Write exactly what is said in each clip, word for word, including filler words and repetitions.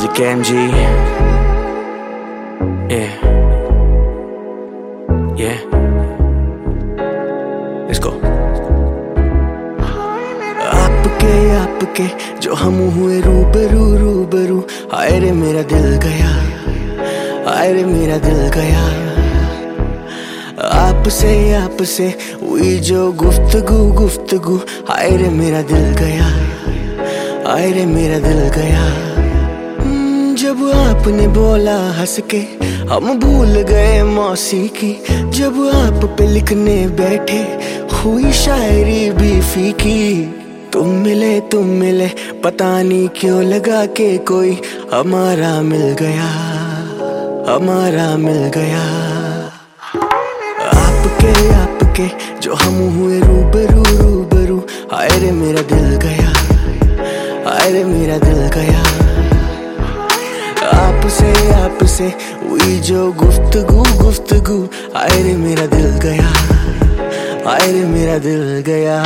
Music M G. Yeah. Yeah. Let's go. आपके आपके जो हम हुए रूबरू रूबरू, हाय रे मेरा दिल गया, हाय रे मेरा दिल गया। आपसे आपसे हुई जो गुफ्तगू गुफ्तगू, हाय रे मेरा दिल गया, हाय रे मेरा दिल गया। जब आपने बोला हंस के हम भूल गए मौसीकी, जब आप पे लिखने बैठे हुई शायरी भी फीकी। तुम मिले तुम मिले पता नहीं क्यों लगा के कोई हमारा मिल गया, हमारा मिल गया। आपके आपके जो हम हुए रूबरू रूबरू, हाय रे मेरा दिल गया, हाय रे मेरा दिल गया। आपसे आपसे हुई जो गुफ्तगू गुफ्तगू, हाय रे मेरा दिल गया, हाय रे मेरा दिल गया।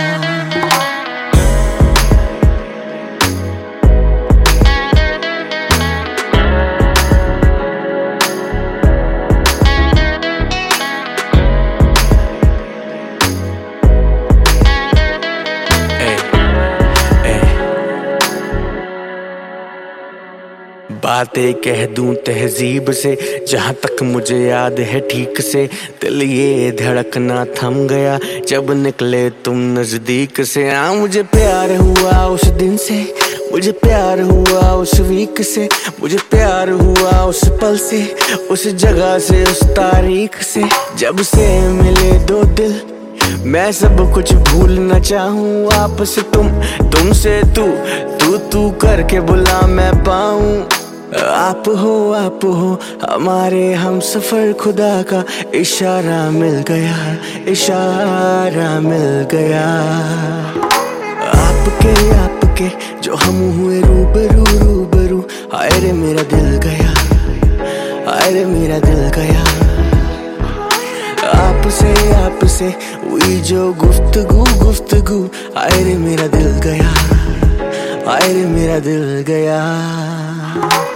बातें कह दूं तहजीब से, जहां तक मुझे याद है ठीक से। दिल ये धड़कना थम गया जब निकले तुम नजदीक से। हाँ मुझे प्यार हुआ उस दिन से, मुझे प्यार हुआ उस वीक से, मुझे प्यार हुआ उस पल से, उस जगह से, उस तारीख से। जब से मिले दो दिल मैं सब कुछ भूलना चाहूँ। आपसे तुम, तुमसे तू, तू तू करके बुला मैं पाऊँ। आप हो आप हो हमारे हम सफर, खुदा का इशारा मिल गया, इशारा मिल गया। आपके आपके जो हम हुए रूबरू रूबरू, हाय रे मेरा दिल गया, हाय रे मेरा दिल गया। आपसे आपसे हुई जो गुफ्तगू गुफ्तगू, हाय रे मेरा दिल गया, हाय रे मेरा दिल गया।